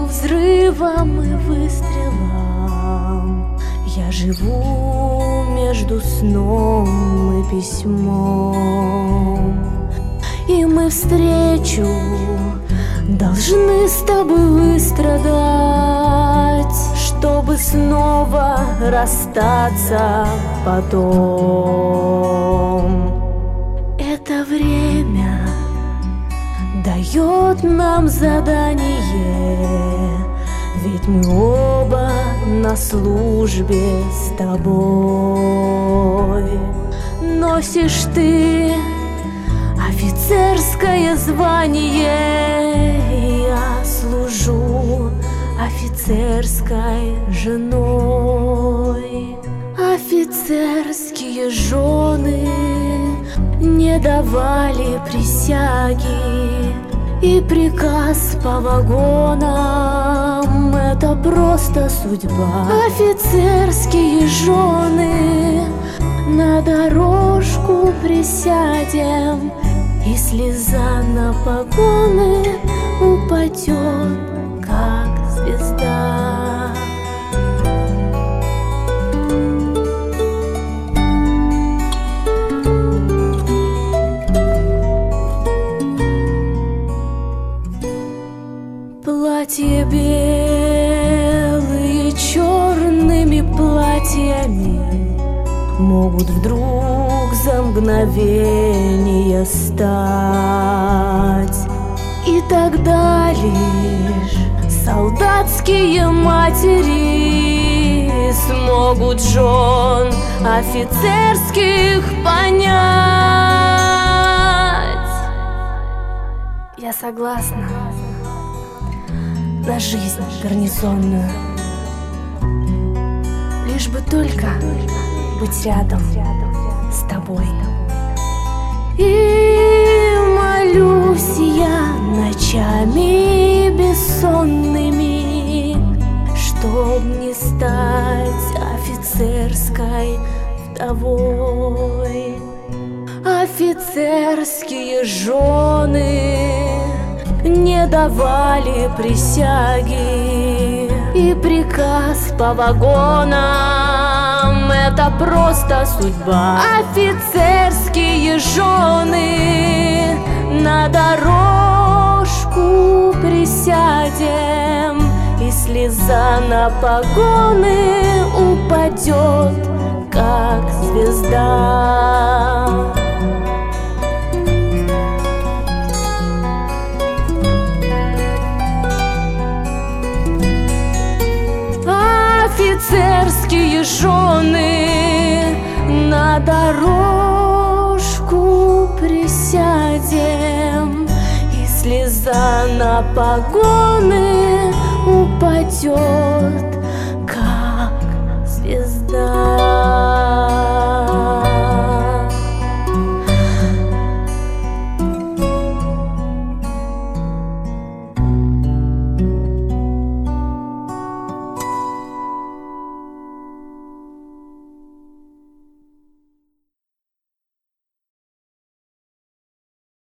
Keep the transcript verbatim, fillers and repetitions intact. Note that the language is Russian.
взрывам и выстрелам. Я живу между сном и письмом, и мы встречу должны с тобой выстрадать, чтобы снова расстаться потом. Это время дает нам задание, ведь мы оба на службе с тобой. Носишь ты офицерское звание, я служу офицерской женой. Офицерские жены не давали присяги, и приказ по вагонам — это просто судьба. Офицерские жены, на дорожку присядем, и слеза на погоны упадет, как звезда. Платья белые черными платьями могут вдруг за мгновение стать, и тогда лишь солдатские матери смогут жен офицерских понять. Я согласна на жизнь гарнизонную, лишь бы только быть рядом с тобой. И молюсь я ночами бессонными, чтоб не стать офицерской вдовой. Офицерские жены не давали присяги, и приказ по вагонам — это просто судьба. Офицерские жены, на дорожку присядем, и слеза на погоны упадет, как звезда. Офицерские жены, на дорожку присядем, и слеза на погоны упадет,